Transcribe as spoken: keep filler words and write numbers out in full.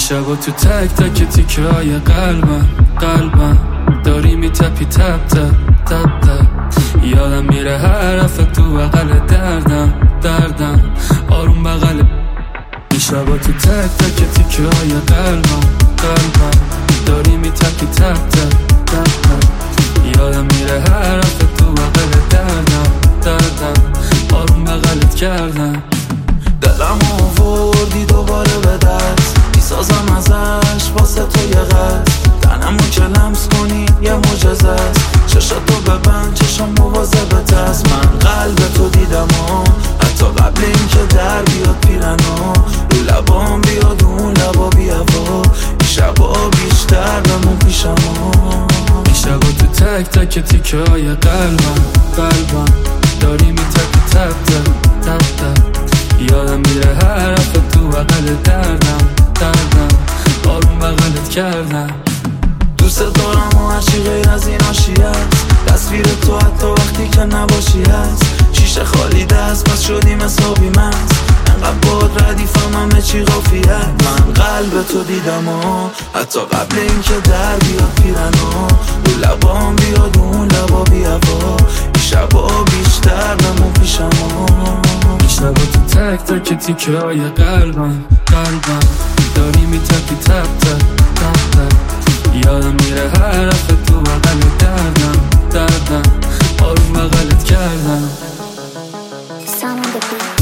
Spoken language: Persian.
شبا تو تک تک تیکه های قلبم قلبم داری میتپی تپ تپ تپ تپ یادم میره هر حرف تو بغل دردم دردم آروم بغل شبا تو تک تک تیکه های قلبم قلبم داری میتپی تپ تپ تپ تپ یادم میره هر حرف تو بغل دردم دردم آروم بغلت کردم دلم آوردی دوباره به دست میسازم ازش واسه تو یه قد تنمو که لمس کنی یه معجزه است چشاتو ببند چشم مواظبت است من قلب تو دیدم و حتی قبل این که در بیاد پیرنا رو لبام بیاد اون لبا بیا و این شبا بیشتر بمون پیشم این شبا تو تک تک تیکه های قلبم قلبم داری میتپی تپ تپ تپ تپ یادم میره هر حرف تو بغل دردم دردم آروم بغلت کردم دوست دارم و هرچی غیر از این عاشی هست تصویر تو حتی وقتی که نباشی هست شیشه خالی دست پس شدیم حسابی مست انقدر باد ردیفم همه چی غافیه من قلب تو دیدم و حتی قبل این که در بیاد پیرنا رو لبام بیاد اون لبا بیا و این شبا بیشتر بمون پیشم شبا تو تک تک تیکه های قلبم قلبم داری میتپی تپ تپ تپ تپ یادم میره هر حرف تو بغل دردم دردم آروم بغلت کردم Sound on the beat.